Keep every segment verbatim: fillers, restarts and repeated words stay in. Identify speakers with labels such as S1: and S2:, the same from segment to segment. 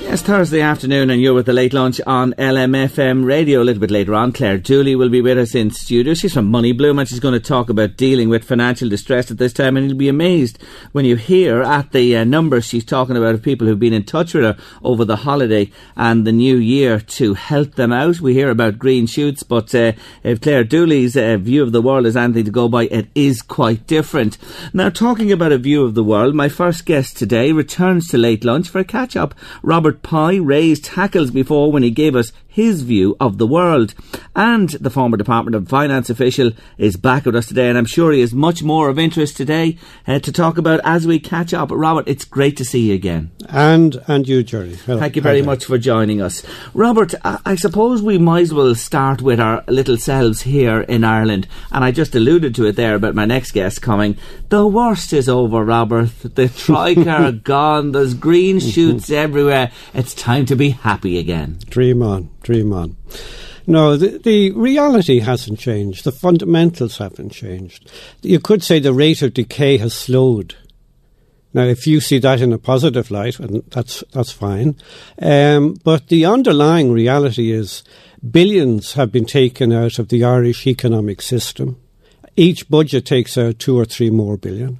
S1: It's Thursday afternoon and you're with the Late Lunch on L M F M radio. A little bit later on, Claire Dooley will be with us in studio. She's from Money Bloom and she's going to talk about dealing with financial distress at this time, and you'll be amazed when you hear at the uh, numbers she's talking about of people who've been in touch with her over the holiday and the new year to help them out. We hear about green shoots, but uh, if Claire Dooley's uh, view of the world is anything to go by, it is quite different. Now, talking about a view of the world, my first guest today returns to Late Lunch for a catch-up. Robert Pye raised hackles before when he gave us his view of the world. And the former Department of Finance official is back with us today, and I'm sure he is much more of interest today uh, to talk about as we catch up. Robert, it's great to see you again.
S2: And and you, Jerry. Hello.
S1: Thank you very Hi, much for joining us. Robert, I, I suppose we might as well start with our little selves here in Ireland. And I just alluded to it there about my next guest coming. The worst is over, Robert. The Troika are gone. There's green shoots everywhere. It's time to be happy again.
S2: Dream on, dream on. No, the, the reality hasn't changed. The fundamentals haven't changed. You could say the rate of decay has slowed. Now, if you see that in a positive light, and that's that's fine. Um, but the underlying reality is billions have been taken out of the Irish economic system. Each budget takes out two or three more billion.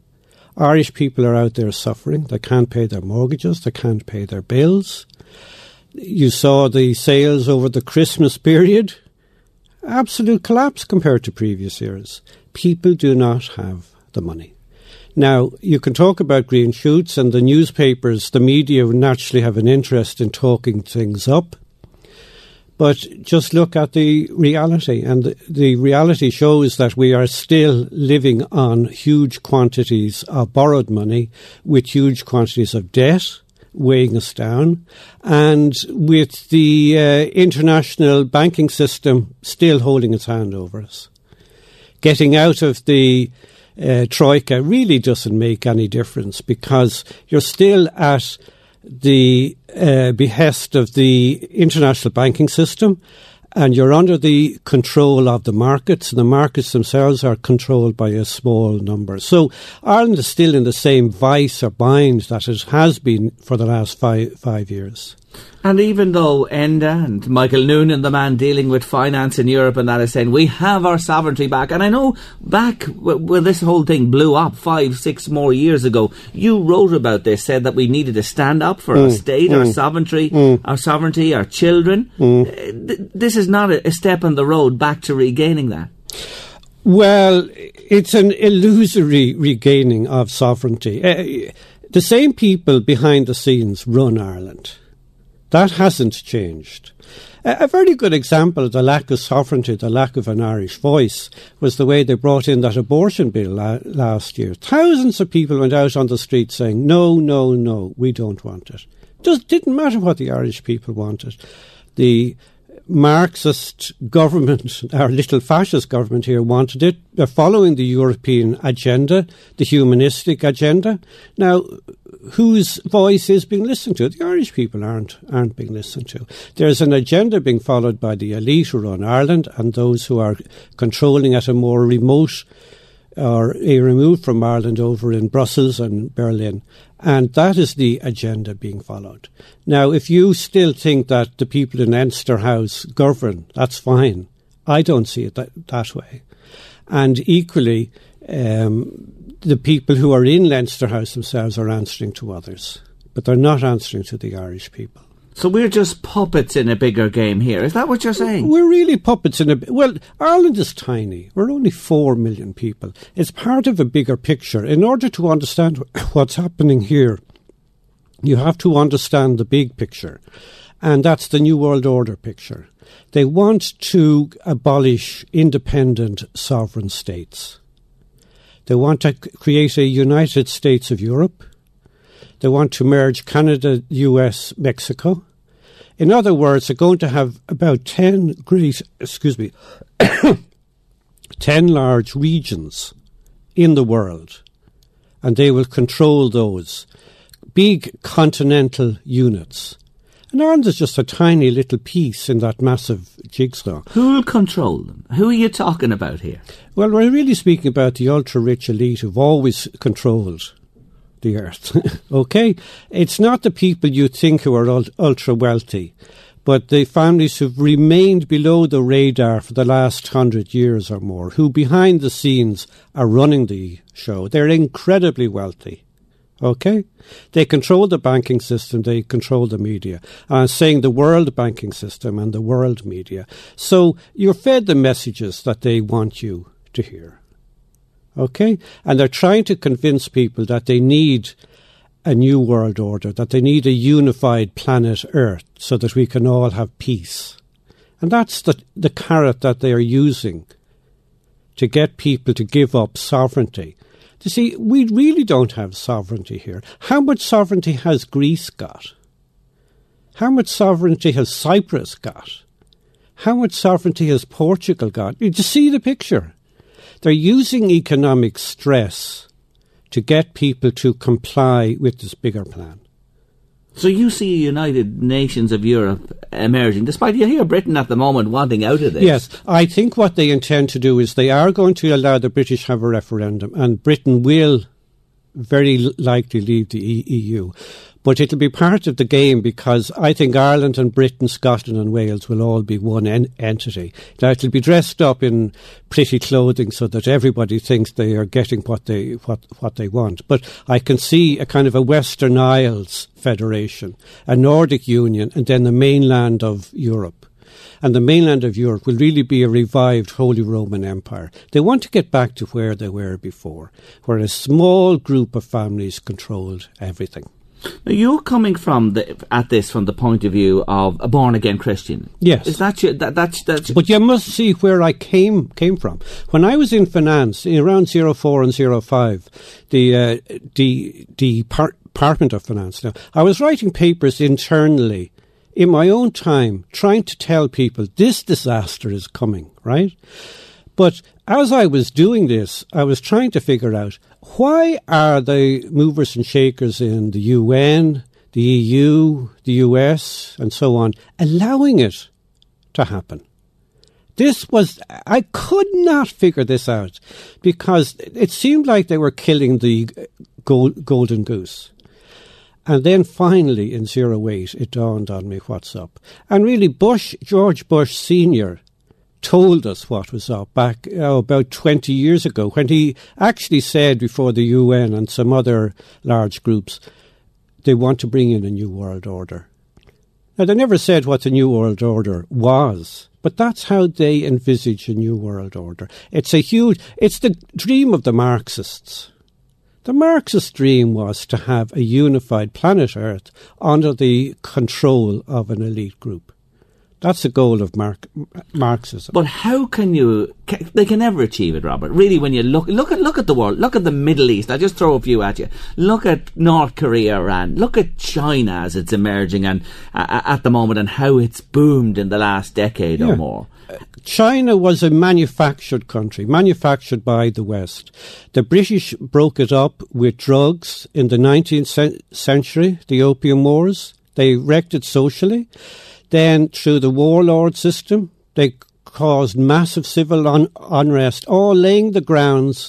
S2: Irish people are out there suffering. They can't pay their mortgages. They can't pay their bills. You saw the sales over the Christmas period. Absolute collapse compared to previous years. People do not have the money. Now, you can talk about green shoots, and the newspapers, the media would naturally have an interest in talking things up. But just look at the reality, and the, the reality shows that we are still living on huge quantities of borrowed money with huge quantities of debt weighing us down, and with the uh, international banking system still holding its hand over us. Getting out of the uh, Troika really doesn't make any difference, because you're still at the uh, behest of the international banking system, and you're under the control of the markets, and the markets themselves are controlled by a small number. So Ireland is still in the same vice or bind that it has been for the last five, five years.
S1: And even though Enda and Michael Noonan, the man dealing with finance in Europe and that, is saying we have our sovereignty back, and I know back when this whole thing blew up five, six more years ago, you wrote about this, said that we needed to stand up for mm, our state, mm, our sovereignty, mm. our sovereignty, our children. Mm. Th- this is not a, a step on the road back to regaining that.
S2: Well, it's an illusory regaining of sovereignty. Uh, the same people behind the scenes run Ireland. That hasn't changed. A very good example of the lack of sovereignty, the lack of an Irish voice, was the way they brought in that abortion bill la- last year. Thousands of people went out on the street saying, no, no, no, we don't want it. It just didn't matter what the Irish people wanted. The Marxist government, our little fascist government here, wanted it. They're following the European agenda, the humanistic agenda. Now, whose voice is being listened to? The Irish people aren't aren't being listened to. There's an agenda being followed by the elite who run Ireland and those who are controlling at a more remote or a removed from Ireland over in Brussels and Berlin. And that is the agenda being followed. Now, if you still think that the people in Leinster House govern, that's fine. I don't see it that, that way. And equally, um, the people who are in Leinster House themselves are answering to others, but they're not answering to the Irish people.
S1: So we're just puppets in a bigger game here. Is that what you're saying?
S2: We're really puppets in a... Well, Ireland is tiny. We're only four million people. It's part of a bigger picture. In order to understand what's happening here, you have to understand the big picture. And that's the New World Order picture. They want to abolish independent sovereign states. They want to create a United States of Europe. They want to merge Canada, U S, Mexico. In other words, they're going to have about ten great, excuse me, ten large regions in the world, and they will control those big continental units. And Ireland is just a tiny little piece in that massive jigsaw.
S1: Who will control them? Who are you talking about here?
S2: Well, we're really speaking about the ultra-rich elite who've always controlled the earth. Okay? It's not the people you think who are ul- ultra wealthy, but the families who've remained below the radar for the last hundred years or more, who behind the scenes are running the show. They're incredibly wealthy. Okay? They control the banking system, they control the media. I'm saying the world banking system and the world media. So you're fed the messages that they want you to hear. Okay? And they're trying to convince people that they need a new world order, that they need a unified planet Earth so that we can all have peace. And that's the, the carrot that they are using to get people to give up sovereignty. You see, we really don't have sovereignty here. How much sovereignty has Greece got? How much sovereignty has Cyprus got? How much sovereignty has Portugal got? You just see the picture. They're using economic stress to get people to comply with this bigger plan.
S1: So you see a United Nations of Europe emerging, despite you hear Britain at the moment wanting out of this.
S2: Yes, I think what they intend to do is they are going to allow the British have a referendum, and Britain will very likely leave the E U. But it'll be part of the game because I think Ireland and Britain, Scotland and Wales will all be one en- entity. Now, it'll be dressed up in pretty clothing so that everybody thinks they are getting what they what, what they want. But I can see a kind of a Western Isles Federation, a Nordic Union, and then the mainland of Europe. And the mainland of Europe will really be a revived Holy Roman Empire. They want to get back to where they were before, where a small group of families controlled everything.
S1: Now, you're coming from the, at this from the point of view of a born-again Christian.
S2: Yes.
S1: Is that your, that, that's, that's
S2: But you must see where I came came from. When I was in finance, in around zero four and zero five, the, uh, the, the par- Department of Finance, now, I was writing papers internally in my own time, trying to tell people this disaster is coming, right? But as I was doing this, I was trying to figure out, why are the movers and shakers in the U N, the E U, the U S, and so on, allowing it to happen? This was, I could not figure this out because it seemed like they were killing the gold, golden goose. And then finally in zero eight, it dawned on me what's up. And really Bush, George Bush Senior, told us what was up back oh, about twenty years ago when he actually said before the U N and some other large groups they want to bring in a new world order. Now, they never said what the new world order was, but that's how they envisage a new world order. It's a huge, it's the dream of the Marxists. The Marxist dream was to have a unified planet Earth under the control of an elite group. That's the goal of Mark, Marxism.
S1: But how can you? Can, they can never achieve it, Robert. Really, when you look, look at look at the world, look at the Middle East. I'll just throw a few at you. Look at North Korea, Iran. Look at China as it's emerging and uh, at the moment, and how it's boomed in the last decade
S2: yeah.
S1: or more.
S2: China was a manufactured country, manufactured by the West. The British broke it up with drugs in the nineteenth century, the Opium Wars. They wrecked it socially. Then, through the warlord system, they caused massive civil un- unrest, all laying the grounds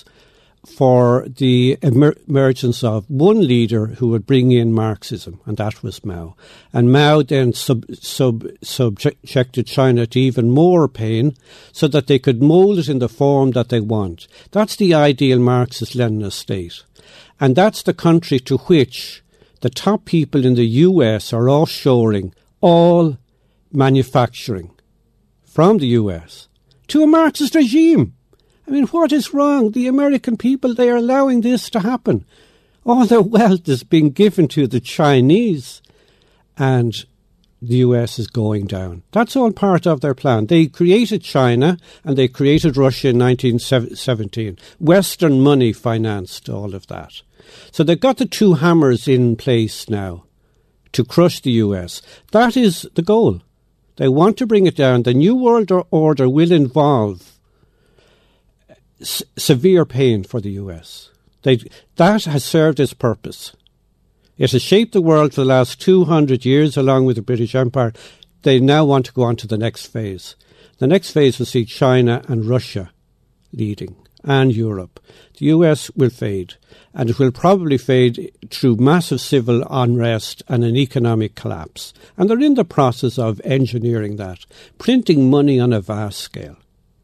S2: for the emer- emergence of one leader who would bring in Marxism, and that was Mao. And Mao then sub- sub- subjected China to even more pain so that they could mould it in the form that they want. That's the ideal Marxist-Leninist state. And that's the country to which the top people in the U S are offshoring all manufacturing from the U S to a Marxist regime. I mean, what is wrong? The American people, they are allowing this to happen. All their wealth is being given to the Chinese and the U S is going down. That's all part of their plan. They created China and they created Russia in nineteen seventeen. Western money financed all of that. So they've got the two hammers in place now to crush the U S. That is the goal. They want to bring it down. The New World Order will involve s- severe pain for the U S. They, that has served its purpose. It has shaped the world for the last two hundred years along with the British Empire. They now want to go on to the next phase. The next phase will see China and Russia leading. and Europe. The U S will fade, and it will probably fade through massive civil unrest and an economic collapse. And they're in the process of engineering that, printing money on a vast scale.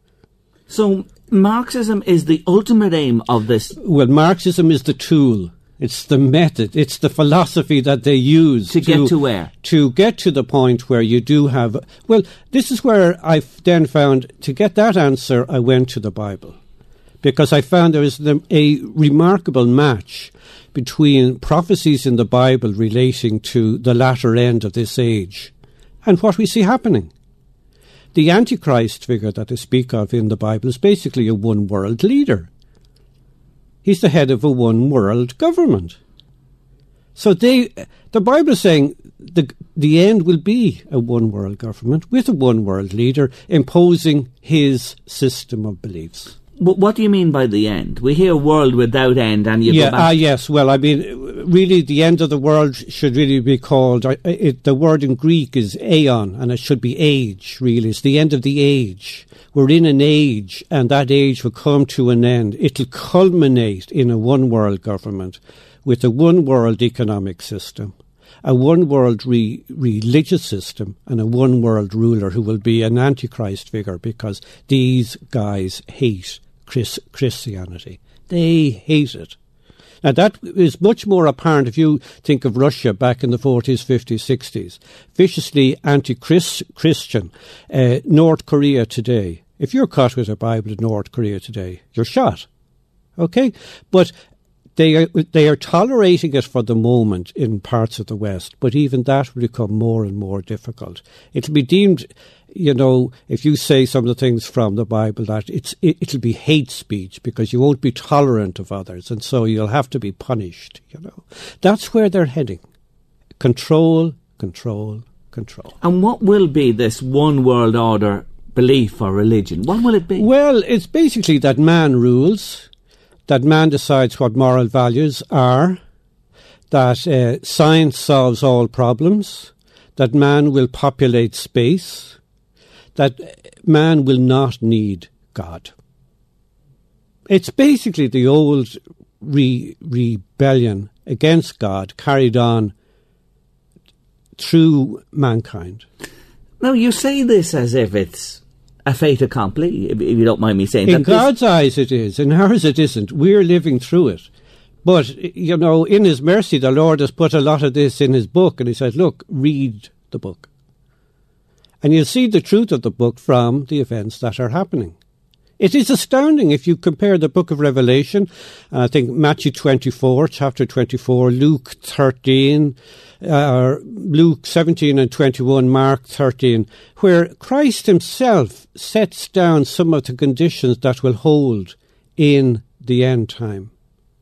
S1: So Marxism is the ultimate aim of this?
S2: Well, Marxism is the tool. It's the method. It's the philosophy that they use.
S1: To, to get to where? To
S2: get to the point where you do have... Well, this is where I then found, to get that answer, I went to the Bible. Because I found there is a remarkable match between prophecies in the Bible relating to the latter end of this age and what we see happening. The Antichrist figure that they speak of in the Bible is basically a one-world leader. He's the head of a one-world government. So they, the Bible is saying the, the end will be a one-world government with a one-world leader imposing his system of beliefs.
S1: What do you mean by the end? We hear world without end and you
S2: yeah,
S1: go back...
S2: Ah, yes. Well, I mean, really the end of the world should really be called... Uh, it, the word in Greek is aeon, and it should be age, really. It's the end of the age. We're in an age, and that age will come to an end. It'll culminate in a one-world government with a one-world economic system, a one-world re- religious system, and a one-world ruler who will be an Antichrist figure because these guys hate Chris- Christianity. They hate it. Now, that is much more apparent if you think of Russia back in the forties, fifties, sixties. Viciously anti-Christian. Uh, North Korea today. If you're caught with a Bible in North Korea today, you're shot. Okay? But they are, they are tolerating it for the moment in parts of the West, but even that will become more and more difficult. It'll be deemed... You know, if you say some of the things from the Bible, that it's it, it'll be hate speech because you won't be tolerant of others, and so you'll have to be punished, you know. That's where they're heading. Control, control, control.
S1: And what will be this one world order belief or religion? What will it be?
S2: Well, it's basically that man rules, that man decides what moral values are, that uh, science solves all problems, that man will populate space, that man will not need God. It's basically the old re- rebellion against God carried on through mankind.
S1: Now, you say this as if it's a fait accompli, if you don't mind me saying.
S2: In God's eyes it is, in ours it isn't. We're living through it. But, you know, in his mercy, the Lord has put a lot of this in his book, and he said, look, read the book. And you'll see the truth of the book from the events that are happening. It is astounding if you compare the book of Revelation, uh, I think Matthew twenty-four, chapter twenty-four, Luke thirteen, uh, Luke seventeen and twenty-one, Mark thirteen, where Christ himself sets down some of the conditions that will hold in the end time.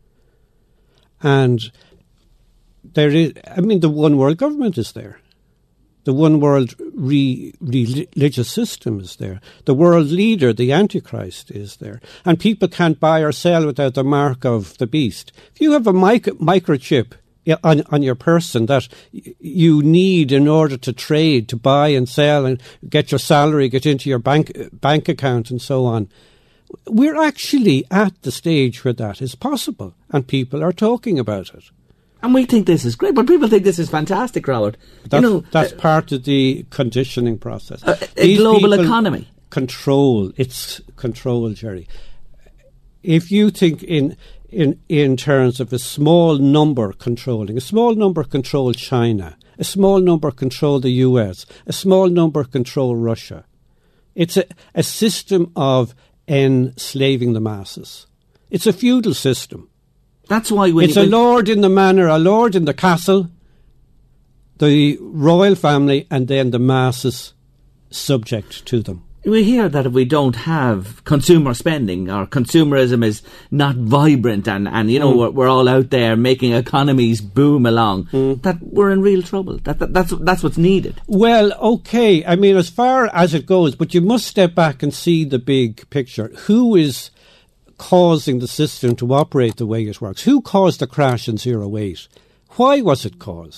S2: And there is, I mean, the one world government is there. The one world re- religious system is there. The world leader, the Antichrist, is there. And people can't buy or sell without the mark of the beast. If you have a mic- microchip on, on your person that y- you need in order to trade, to buy and sell and get your salary, get into your bank bank account and so on, we're actually at the stage where that is possible. And people are talking about it.
S1: And we think this is great, but people think this is fantastic, Robert.
S2: That's,
S1: you know,
S2: that's
S1: uh,
S2: part of the conditioning process.
S1: A, a global economy.
S2: Control. It's control, Jerry. If you think in, in, in terms of a small number controlling, a small number control China, a small number control the U S, a small number control Russia. It's a, a system of enslaving the masses. It's a feudal system.
S1: That's why when
S2: it's
S1: you,
S2: a lord in the manor, a lord in the castle, the royal family, and then the masses subject to them.
S1: We hear that if we don't have consumer spending, or consumerism is not vibrant, and, and you know, mm. we're, we're all out there making economies boom along, mm. that we're in real trouble. That, that that's that's what's needed.
S2: Well, okay. I mean, as far as it goes, but you must step back and see the big picture. Who is causing the system to operate the way it works? Who caused the crash in zero eight? Why was it caused?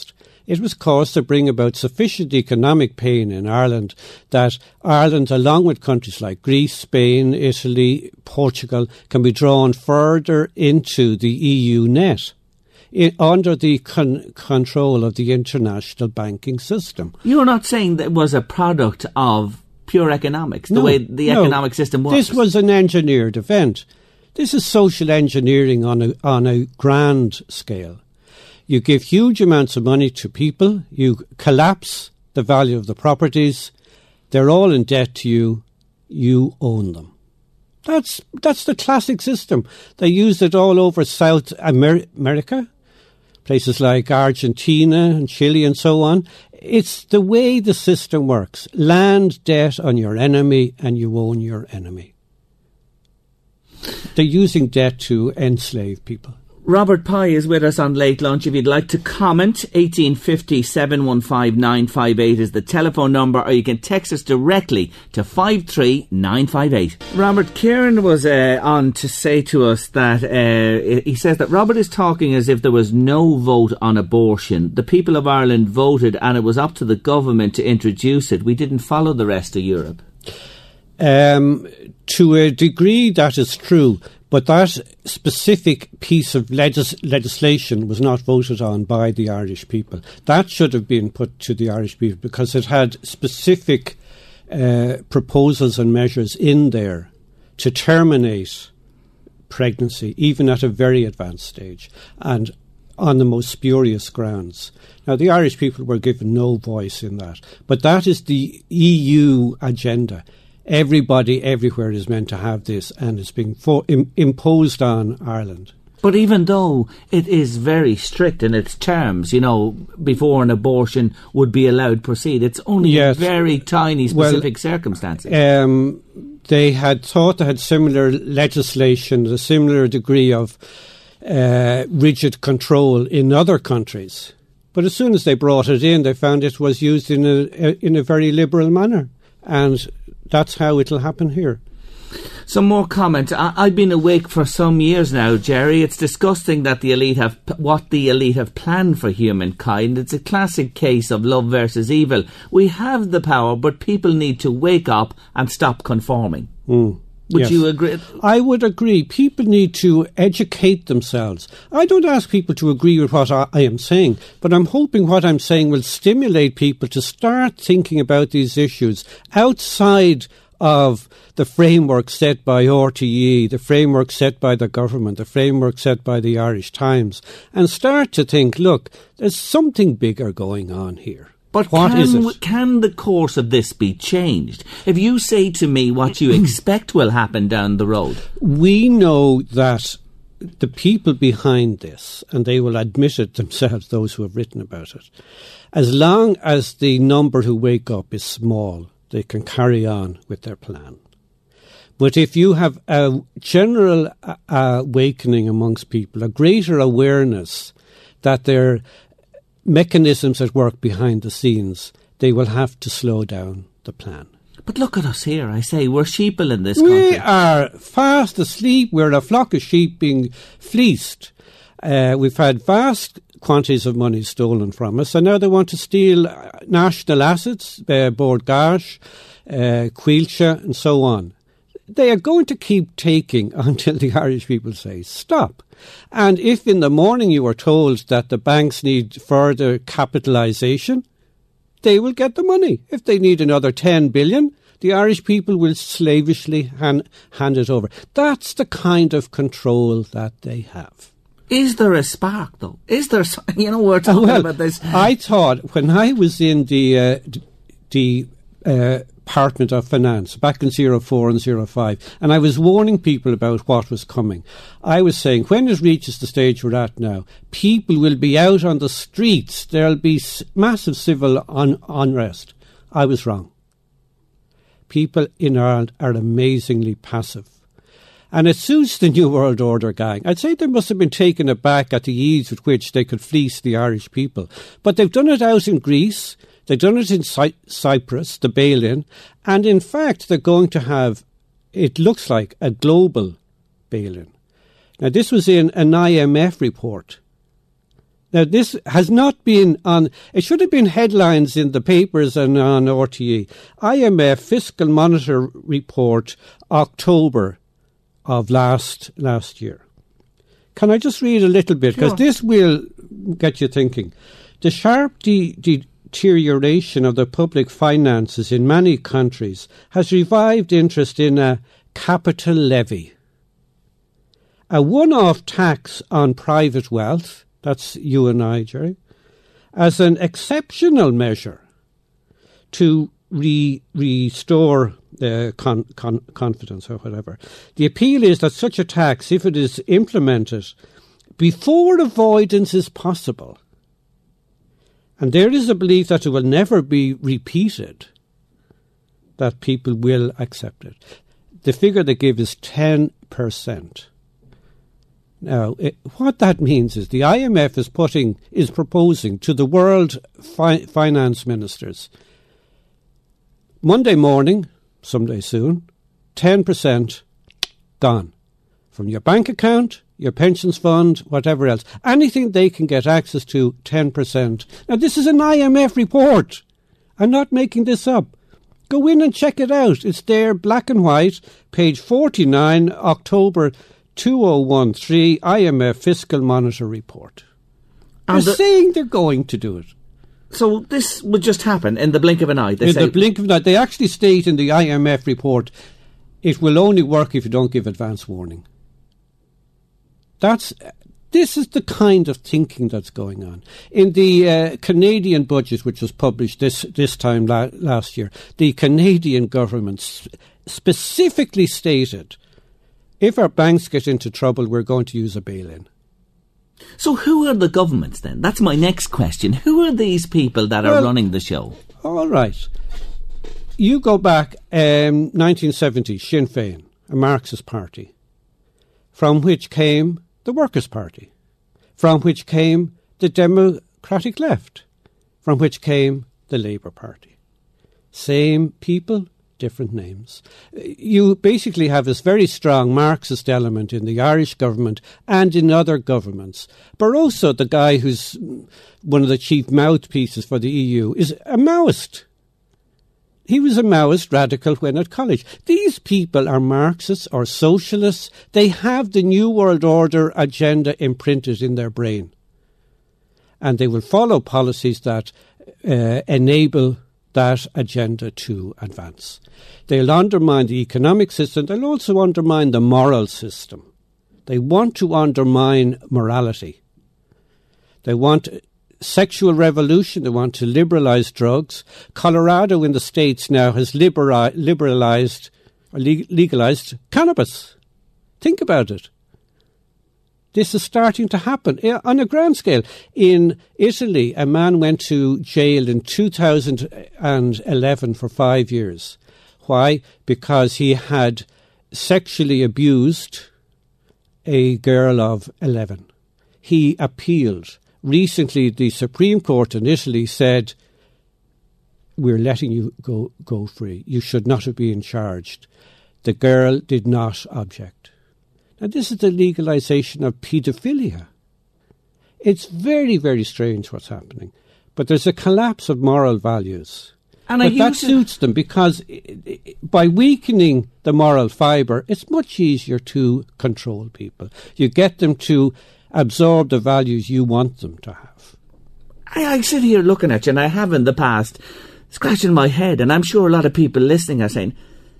S2: It was caused to bring about sufficient economic pain in Ireland that Ireland, along with countries like Greece, Spain, Italy, Portugal, can be drawn further into the E U net in, under the con- control of the international banking system.
S1: You're not saying that it was a product of pure economics, the
S2: no,
S1: way the
S2: no.
S1: economic system works?
S2: This was an engineered event. This is social engineering on a, on a grand scale. You give huge amounts of money to people, you collapse the value of the properties, they're all in debt to you, you own them. That's that's the classic system. They used it all over South Amer- America, places like Argentina and Chile and so on. It's the way the system works. Land debt on your enemy and you own your enemy. They're using debt to enslave people.
S1: Robert Pye is with us on Late Lunch. If you'd like to comment, eighteen fifty, seven one five, nine five eight is the telephone number, or you can text us directly to five three nine five eight. Robert, Kieran was uh, on to say to us that uh, he says that Robert is talking as if there was no vote on abortion. The people of Ireland voted and it was up to the government to introduce it. We didn't follow the rest of Europe.
S2: Um, to a degree that is true. But that specific piece of legis- legislation was not voted on by the Irish people. That should have been put to the Irish people because it had specific uh, proposals and measures in there to terminate pregnancy, even at a very advanced stage, and on the most spurious grounds. Now, the Irish people were given no voice in that. But that is the E U agenda. Everybody everywhere is meant to have this, and it's being fo- im- imposed on Ireland.
S1: But even though it is very strict in its terms, you know, before an abortion would be allowed to proceed, it's only
S2: yes.
S1: in very tiny specific
S2: well,
S1: circumstances.
S2: Um, they had thought they had similar legislation, a similar degree of uh, rigid control in other countries. But as soon as they brought it in, they found it was used in a, in a very liberal manner. And that's how it'll happen here.
S1: Some more comment. I, I've been awake for some years now, Jerry. It's disgusting that the elite have what the elite have planned for humankind. It's a classic case of love versus evil. We have the power, but people need to wake up and stop conforming.
S2: Mm.
S1: Would
S2: yes.
S1: you agree?
S2: I would agree. People need to educate themselves. I don't ask people to agree with what I, I am saying, but I'm hoping what I'm saying will stimulate people to start thinking about these issues outside of the framework set by R T E, the framework set by the government, the framework set by the Irish Times, and start to think, look, there's something bigger going on here.
S1: But
S2: what
S1: can,
S2: is it?
S1: Can the course of this be changed? If you say to me what you expect will happen down the road.
S2: We know that the people behind this, and they will admit it themselves, those who have written about it, as long as the number who wake up is small, they can carry on with their plan. But if you have a general uh, awakening amongst people, a greater awareness that there are mechanisms at work behind the scenes, they will have to slow down the plan.
S1: But look at us here, I say, we're sheeple in this country.
S2: We are fast asleep. We're a flock of sheep being fleeced. Uh, we've had vast quantities of money stolen from us, and now they want to steal national assets, uh, Bord Gáis, uh, Coillte, and so on. They are going to keep taking until the Irish people say stop. And if in the morning you are told that the banks need further capitalisation, they will get the money. If they need another ten billion, the Irish people will slavishly hand, hand it over. That's the kind of control that they have.
S1: Is there a spark, though? Is there, you know, we're talking
S2: well,
S1: about this.
S2: I thought, when I was in the uh, the uh, Department of Finance back in oh four and oh five, and I was warning people about what was coming, I was saying, when it reaches the stage we're at now, people will be out on the streets. There'll be s- massive civil un- unrest. I was wrong. People in Ireland are amazingly passive. And it suits the New World Order gang. I'd say they must have been taken aback at the ease with which they could fleece the Irish people. But they've done it out in Greece, they've done it in Cy- Cyprus, the bail-in, and in fact they're going to have, it looks like, a global bail-in. Now this was in an I M F report Now, this has not been on, it should have been headlines in the papers and on R T E. I M F Fiscal Monitor Report, October of last last year. Can I just read a little bit? Because sure. This will get you thinking. The sharp de- deterioration of the public finances in many countries has revived interest in a capital levy, a one-off tax on private wealth. That's you and I, Jerry, as an exceptional measure to re- restore uh, con- con- confidence or whatever. The appeal is that such a tax, if it is implemented before avoidance is possible, and there is a belief that it will never be repeated, that people will accept it. The figure they give is ten percent. Now, it, what that means is the I M F is putting, is proposing to the world fi- finance ministers, Monday morning, someday soon, ten percent gone from your bank account, your pensions fund, whatever else. Anything they can get access to, ten percent. Now, this is an I M F report. I'm not making this up. Go in and check it out. It's there, black and white, page forty-nine, October two thousand thirteen, I M F Fiscal Monitor Report. They're the, saying they're going to do it.
S1: So this would just happen in the blink of an eye? They
S2: in
S1: say,
S2: the blink of an eye. They actually state in the I M F report, it will only work if you don't give advance warning. That's... This is the kind of thinking that's going on. In the uh, Canadian budget, which was published this, this time la- last year, the Canadian government sp- specifically stated, if our banks get into trouble, we're going to use a bail-in.
S1: So who are the governments then? That's my next question. Who are these people that well, are running the show?
S2: All right. You go back, um, nineteen seventy, Sinn Féin, a Marxist party, from which came the Workers' Party, from which came the Democratic Left, from which came the Labour Party. Same people, different names. You basically have this very strong Marxist element in the Irish government and in other governments. Barroso, the guy who's one of the chief mouthpieces for the E U, is a Maoist. He was a Maoist radical when at college. These people are Marxists or socialists. They have the New World Order agenda imprinted in their brain. And they will follow policies that uh, enable that agenda to advance. They'll undermine the economic system. They'll also undermine the moral system. They want to undermine morality. They want sexual revolution. They want to liberalise drugs. Colorado in the States now has libera- liberalised or le- legalised cannabis. Think about it. This is starting to happen on a grand scale. In Italy, a man went to jail in two thousand eleven for five years. Why? Because he had sexually abused a girl of eleven. He appealed. Recently, the Supreme Court in Italy said, we're letting you go, go free. You should not have been charged. The girl did not object. Now, this is the legalisation of paedophilia. It's very, very strange what's happening. But there's a collapse of moral values. And but that suits them because by weakening the moral fibre, it's much easier to control people. You get them to absorb the values you want them to have.
S1: I, I sit here looking at you, and I have in the past, scratching my head, and I'm sure a lot of people listening are saying,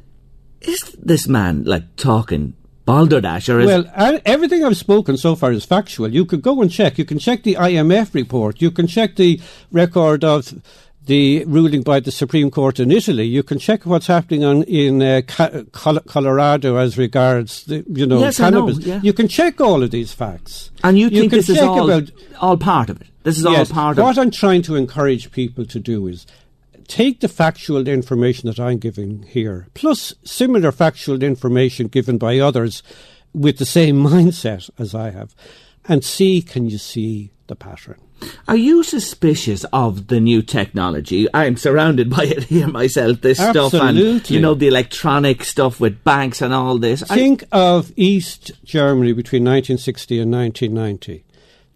S1: is this man, like, talking balderdash? Or is
S2: well, I, everything I've spoken so far is factual. You could go and check. You can check the I M F report. You can check the record of the ruling by the Supreme Court in Italy. You can check what's happening on in uh, Col- Colorado as regards the, you know,
S1: yes,
S2: cannabis.
S1: I know, yeah.
S2: You can check all of these facts.
S1: And you, you think this is all,
S2: about,
S1: all part of it? This is
S2: yes,
S1: all part
S2: of it.
S1: What
S2: What I'm trying to encourage people to do is take the factual information that I'm giving here, plus similar factual information given by others with the same mindset as I have, and see, can you see the pattern?
S1: Are you suspicious of the new technology? I'm surrounded by it here myself, this
S2: Absolutely.
S1: stuff, and, you know, the electronic stuff with banks and all this.
S2: Think I of East Germany between nineteen sixty and nineteen ninety.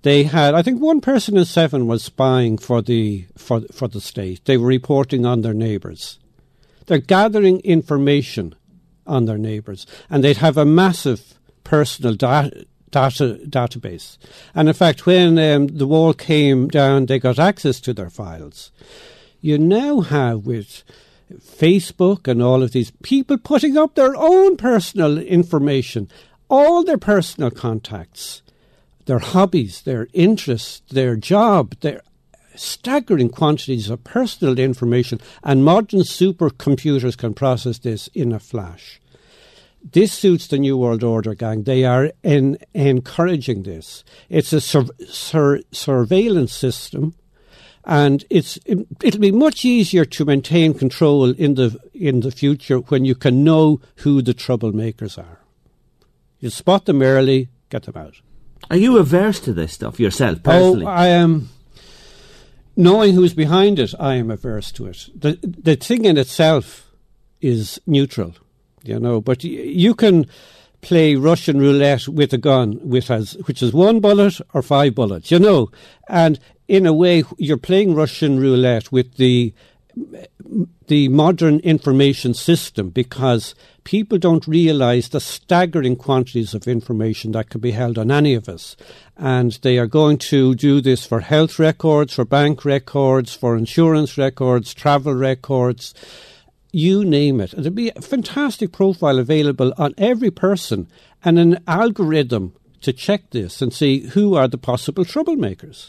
S2: They had, I think, one person in seven was spying for the for for the state. They were reporting on their neighbours. They're gathering information on their neighbours, and they'd have a massive personal data, data database. And in fact, when um, the wall came down, they got access to their files. You now have, with Facebook and all of these, people putting up their own personal information, all their personal contacts, their hobbies, their interests, their job, their staggering quantities of personal information, and modern supercomputers can process this in a flash. This suits the New World Order, gang. They are in, encouraging this. It's a sur- sur- surveillance system, and it's it, it'll be much easier to maintain control in the in the future when you can know who the troublemakers are. You spot them early, get them out.
S1: Are you averse to this stuff yourself, personally?
S2: Oh, I am. Knowing who's behind it, I am averse to it. The the thing in itself is neutral, you know, but y- you can play Russian roulette with a gun, with as, which is one bullet or five bullets, you know. And in a way, you're playing Russian roulette with the the modern information system, because people don't realise the staggering quantities of information that can be held on any of us. And they are going to do this for health records, for bank records, for insurance records, travel records, you name it. There'll be a fantastic profile available on every person and an algorithm to check this and see who are the possible troublemakers.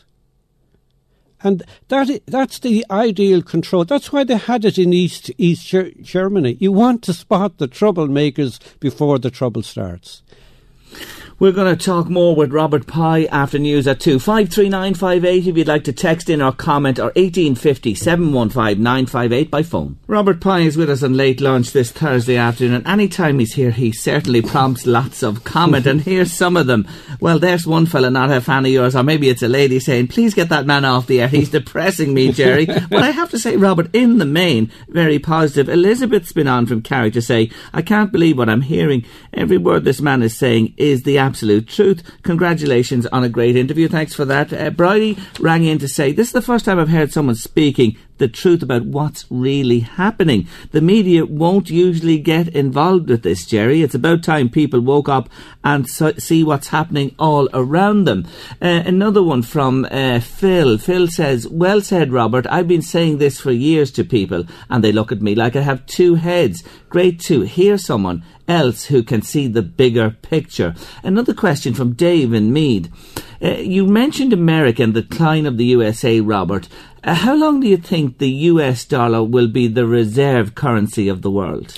S2: And that that's the ideal control. That's why they had it in East East Germany. You want to spot the troublemakers before the trouble starts.
S1: We're going to talk more with Robert Pye after news at two. five three nine five eight if you'd like to text in or comment, or eighteen fifty, seven one five, nine five eight by phone. Robert Pye is with us on Late Lunch this Thursday afternoon, and any time he's here he certainly prompts lots of comment, and here's some of them. Well, there's one fella not a fan of yours, or maybe it's a lady saying, please get that man off the air, he's depressing me, Jerry. Well, I have to say, Robert, in the main, very positive. Elizabeth's been on from Carrick to say, I can't believe what I'm hearing. Every word this man is saying is the absolute truth. Congratulations on a great interview. Thanks for that. Uh, Bridie rang in to say, this is the first time I've heard someone speaking the truth about what's really happening. The media won't usually get involved with this, Jerry. It's about time people woke up and so- see what's happening all around them. Uh, another one from uh, Phil. Phil says, well said, Robert. I've been saying this for years to people, and they look at me like I have two heads. Great to hear someone else who can see the bigger picture. Another question from Dave in Mead. Uh, you mentioned America and the decline of the U S A, Robert. Uh, how long do you think the U S dollar will be the reserve currency of the world?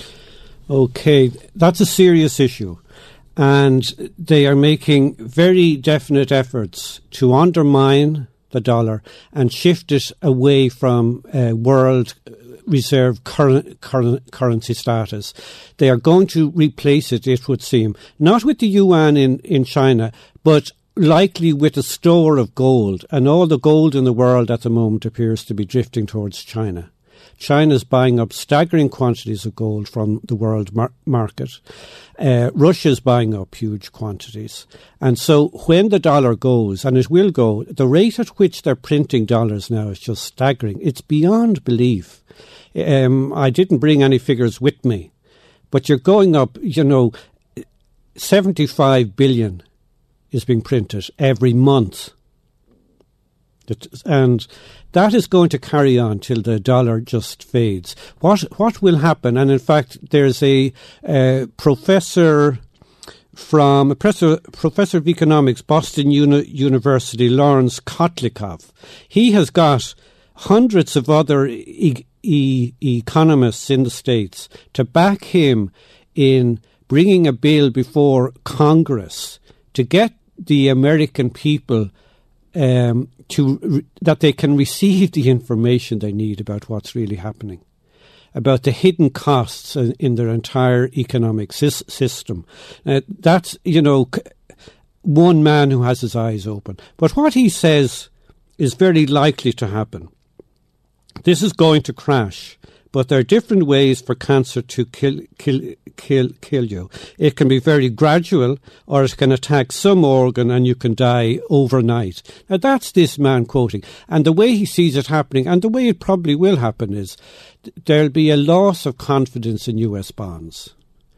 S2: Okay, that's a serious issue. And they are making very definite efforts to undermine the dollar and shift it away from uh, world reserve cur- cur- currency status. They are going to replace it, it would seem, not with the yuan in, in China, but likely with a store of gold. And all the gold in the world at the moment appears to be drifting towards China. China's buying up staggering quantities of gold from the world mar- market. Uh, Russia's buying up huge quantities. And so when the dollar goes, and it will go, the rate at which they're printing dollars now is just staggering. It's beyond belief. Um, I didn't bring any figures with me, but you're going up, you know, seventy-five billion is being printed every month. And that is going to carry on till the dollar just fades. What what will happen? And in fact, there's a uh, professor from a professor, professor of economics, Boston Uni- University, Lawrence Kotlikoff. He has got hundreds of other e- e- economists in the States to back him in bringing a bill before Congress to get the American people um, to re- that they can receive the information they need about what's really happening, about the hidden costs in, in their entire economic sy- system. Uh, that's, you know, c- one man who has his eyes open. But what he says is very likely to happen. This is going to crash, but there are different ways for cancer to kill, kill, kill, kill you. It can be very gradual, or it can attack some organ and you can die overnight. Now, that's this man quoting. And the way he sees it happening, and the way it probably will happen, is th- there'll be a loss of confidence in U S bonds.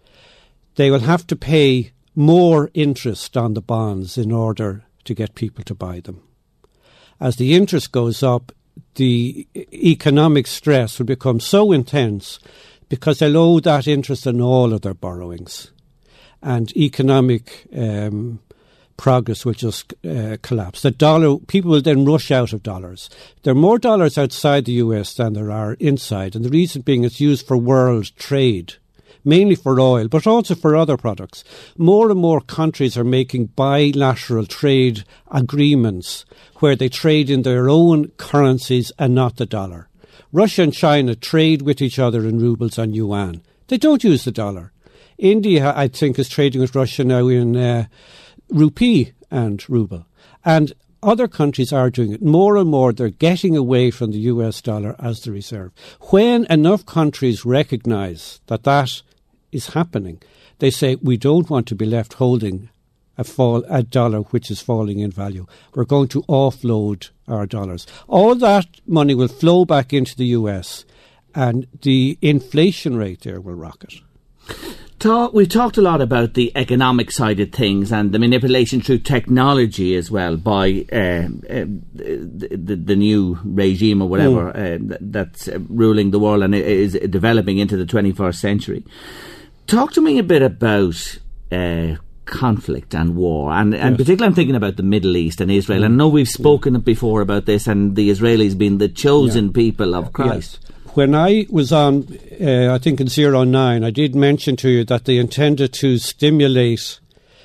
S2: They will have to pay more interest on the bonds in order to get people to buy them. As the interest goes up, the economic stress will become so intense because they'll owe that interest on all of their borrowings. And economic um, progress will just uh, collapse. The dollar, people will then rush out of dollars. There are more dollars outside the U S than there are inside. And the reason being it's used for world trade, mainly for oil, but also for other products. More and more countries are making bilateral trade agreements where they trade in their own currencies and not the dollar. Russia and China trade with each other in rubles and yuan. They don't use the dollar. India, I think, is trading with Russia now in uh, rupee and ruble. And other countries are doing it. More and more, they're getting away from the U S dollar as the reserve. When enough countries recognise that that is happening, they say, we don't want to be left holding a, fall, a dollar which is falling in value. We're going to offload our dollars. All that money will flow back into the U S and the inflation rate there will rocket.
S1: Talk, we've talked a lot about the economic side of things and the manipulation through technology as well by uh, uh, the, the, the new regime or whatever mm. uh, that's ruling the world and is developing into the twenty-first century. Talk to me a bit about uh, conflict and war, and, and yes. particularly I'm thinking about the Middle East and Israel. Mm. I know we've spoken mm. before about this, and the Israelis being the chosen yeah. people of Christ.
S2: Yes. When I was on, uh, I think in zero nine, I did mention to you that they intended to stimulate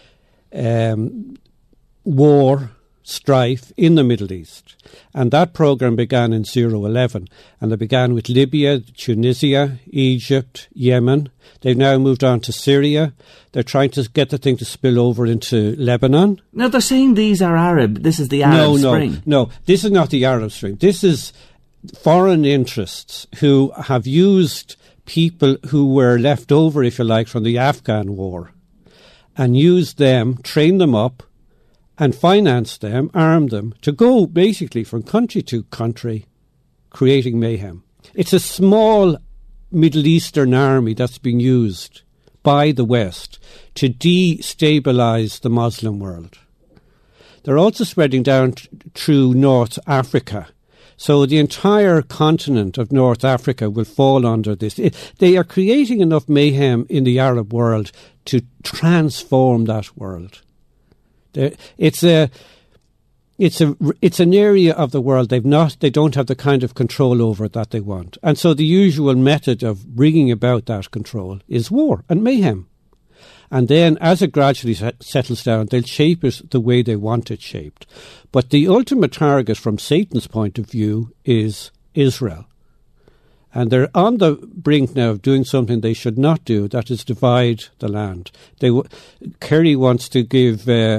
S2: um, war, strife in the Middle East. And that programme began in zero eleven. And they began with Libya, Tunisia, Egypt, Yemen. They've now moved on to Syria. They're trying to get the thing to spill over into Lebanon.
S1: Now, they're saying these are Arab. This is the Arab
S2: no,
S1: Spring.
S2: No, no, this is not the Arab Spring. This is foreign interests who have used people who were left over, if you like, from the Afghan war and used them, trained them up and financed them, armed them to go basically from country to country creating mayhem. It's a small Middle Eastern army that's being used by the West to destabilise the Muslim world. They're also spreading down t- through North Africa. So the entire continent of North Africa will fall under this. It, they are creating enough mayhem in the Arab world to transform that world. They're, it's a, it's a, it's an area of the world they've not. They don't have the kind of control over it that they want, and so the usual method of bringing about that control is war and mayhem. And then, as it gradually set, settles down, they'll shape it the way they want it shaped. But the ultimate target from Satan's point of view is Israel. And they're on the brink now of doing something they should not do, that is divide the land. They w- Kerry wants to give uh,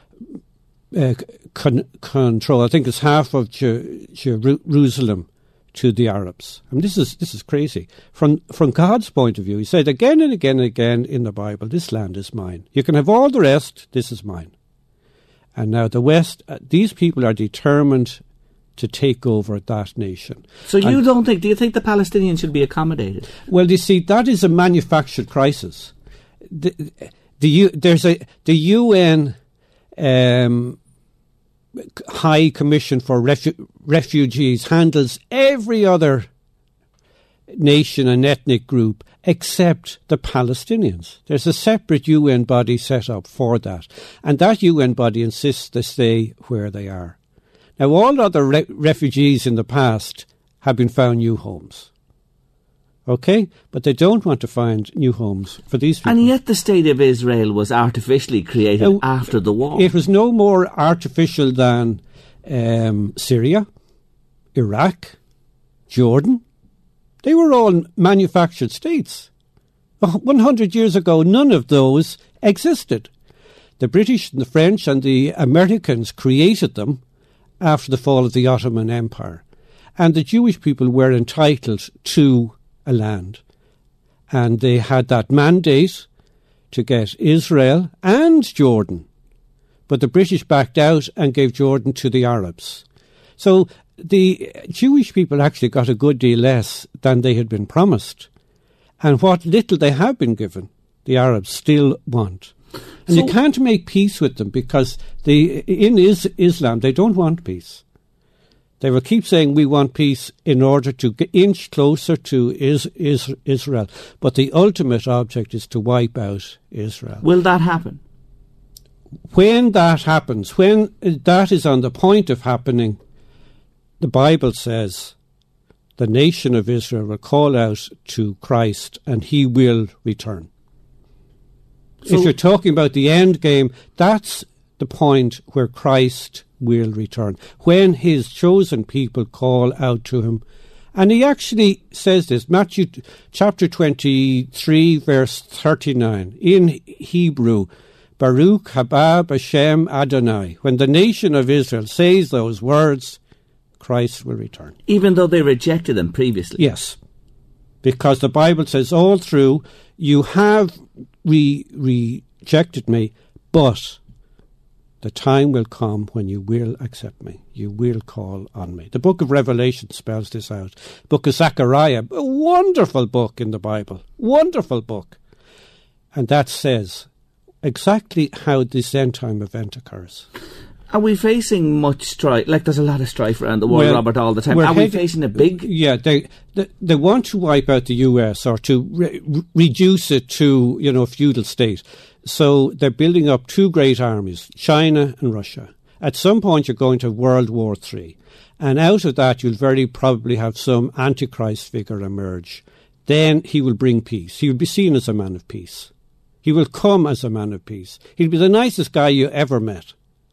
S2: uh, con- control, I think it's half of Jer- Jerusalem, to the Arabs. I mean, this is this is crazy. From from God's point of view, he said again and again and again in the Bible, this land is mine. You can have all the rest, this is mine. And now the West, uh, these people are determined to take over that nation.
S1: So you
S2: and,
S1: don't think, do you think the Palestinians should be accommodated?
S2: Well, you see, that is a manufactured crisis. The, the U, there's a the U N um, High Commission for Refu- Refugees handles every other nation and ethnic group except the Palestinians. There's a separate U N body set up for that. And that U N body insists they stay where they are. Now, all other re- refugees in the past have been found new homes. Okay? But they don't want to find new homes for these people.
S1: And yet the State of Israel was artificially created uh, after the war.
S2: It was no more artificial than um, Syria, Iraq, Jordan. They were all manufactured states. one hundred years ago, none of those existed. The British and the French and the Americans created them after the fall of the Ottoman Empire. And the Jewish people were entitled to a land. And they had that mandate to get Israel and Jordan. But the British backed out and gave Jordan to the Arabs. So the Jewish people actually got a good deal less than they had been promised. And what little they have been given, the Arabs still want. And so you can't make peace with them because they, in is, Islam they don't want peace. They will keep saying we want peace in order to get inch closer to is, is, Israel. But the ultimate object is to wipe out Israel.
S1: Will that happen?
S2: When that happens, when that is on the point of happening, the Bible says the nation of Israel will call out to Christ and he will return. So if you're talking about the end game, that's the point where Christ will return, when his chosen people call out to him. And he actually says this, Matthew chapter twenty-three, verse thirty-nine, in Hebrew, Baruch haba Hashem Adonai. When the nation of Israel says those words, Christ will return.
S1: Even though they rejected him previously?
S2: Yes. Because the Bible says all through, you have re- rejected me, but the time will come when you will accept me. You will call on me. The book of Revelation spells this out. Book of Zechariah, a wonderful book in the Bible. Wonderful book. And that says exactly how this end time event occurs.
S1: Are we facing much strife? Like, there's a lot of strife around the world,
S2: well,
S1: Robert, all the time. Are we facing a big...
S2: Yeah, they, they they want to wipe out the U S or to re- reduce it to, you know, a feudal state. So they're building up two great armies, China and Russia. At some point, you're going to World War Three. And out of that, you'll very probably have some Antichrist figure emerge. Then he will bring peace. He will be seen as a man of peace. He will come as a man of peace. He'll be the nicest guy you ever met.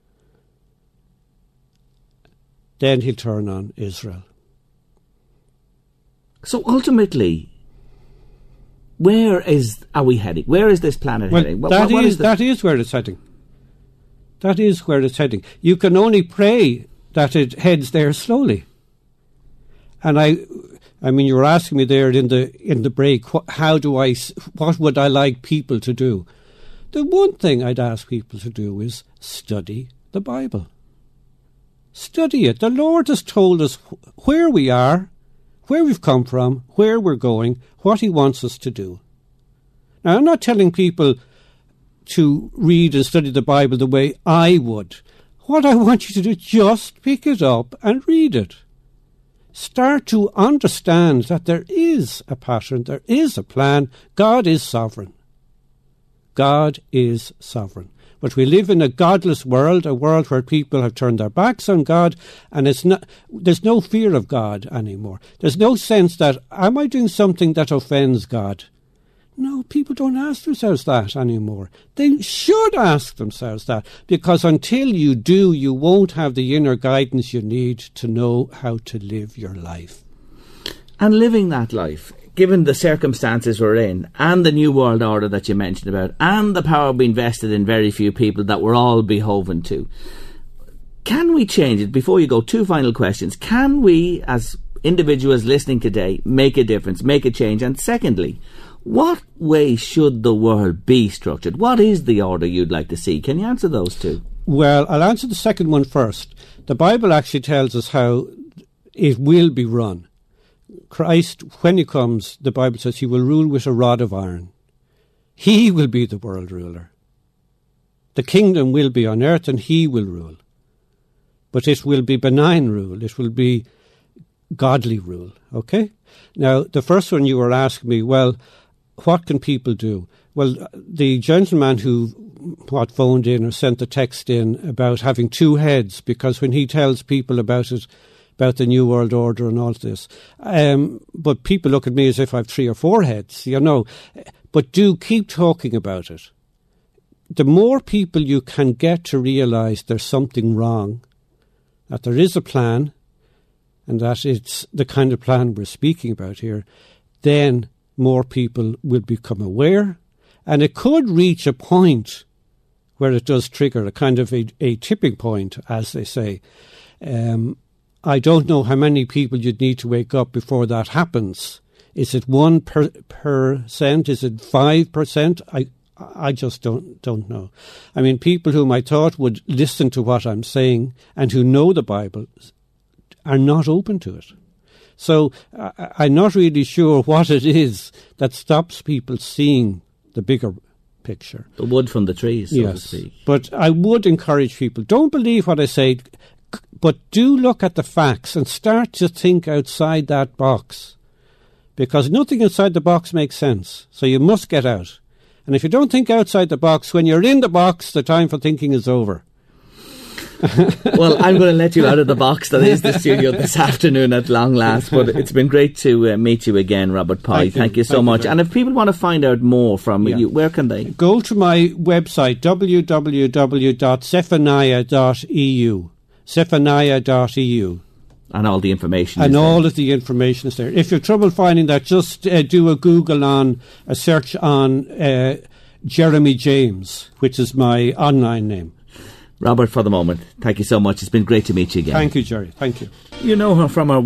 S2: Then he'll turn on Israel.
S1: So ultimately, where is are we heading? Where is this planet
S2: well,
S1: heading?
S2: What, that,
S1: what
S2: is,
S1: is the...
S2: that is where it's heading. That is where it's heading. You can only pray that it heads there slowly. And I, I mean, you were asking me there in the in the break, what, how do I, what would I like people to do? The one thing I'd ask people to do is study the Bible. Study it. The Lord has told us where we are, where we've come from, where we're going, what he wants us to do. Now, I'm not telling people to read and study the Bible the way I would. What I want you to do is just pick it up and read it. Start to understand that there is a pattern, there is a plan. God is sovereign. God is sovereign. But we live in a godless world, a world where people have turned their backs on God, and it's not, there's no fear of God anymore. There's no sense that, am I doing something that offends God? No, people don't ask themselves that anymore. They should ask themselves that, because until you do, you won't have the inner guidance you need to know how to live your life.
S1: And living that life, given the circumstances we're in, and the new world order that you mentioned about, and the power being vested in very few people that we're all beholden to, can we change it? Before you go, two final questions. Can we, as individuals listening today, make a difference, make a change? And secondly, what way should the world be structured? What is the order you'd like to see? Can you answer those two?
S2: Well, I'll answer the second one first. The Bible actually tells us how it will be run. Christ, when he comes, the Bible says he will rule with a rod of iron. He will be the world ruler. The kingdom will be on earth and he will rule. But it will be benign rule. It will be godly rule. Okay? Now, the first one you were asking me, well, what can people do? Well, the gentleman who what phoned in or sent the text in about having two heads, because when he tells people about it, about the New World Order and all this, um, but people look at me as if I have three or four heads, you know. But do keep talking about it. The more people you can get to realise there's something wrong, that there is a plan, and that it's the kind of plan we're speaking about here, then more people will become aware, and it could reach a point where it does trigger a kind of a, a tipping point, as they say. Um, I don't know how many people you'd need to wake up before that happens. Is it one per, percent? Is it five percent? I I just don't don't know. I mean, people whom I thought would listen to what I'm saying and who know the Bible are not open to it. So uh, I'm not really sure what it is that stops people seeing the bigger picture.
S1: The wood from the trees, so
S2: yes.
S1: to speak.
S2: But I would encourage people, don't believe what I say, but do look at the facts and start to think outside that box. Because nothing inside the box makes sense. So you must get out. And if you don't think outside the box, when you're in the box, the time for thinking is over.
S1: Well, I'm going to let you out of the box that is the studio this afternoon at long last, but it's been great to uh, meet you again, Robert Pye. Thank, Thank you so Thank much. You and if people want to find out more from yeah. you, where can they?
S2: Go to my website, w w w dot zephaniah dot e u. zephaniah dot e u.
S1: And all the information
S2: And
S1: is
S2: all
S1: there.
S2: of the information is there. If you've trouble finding that, just uh, do a Google on, a search on uh, Jeremy James, which is my online name.
S1: Robert, for the moment, thank you so much. It's been great to meet you again.
S2: Thank you, Jerry. Thank you.
S1: You know her from her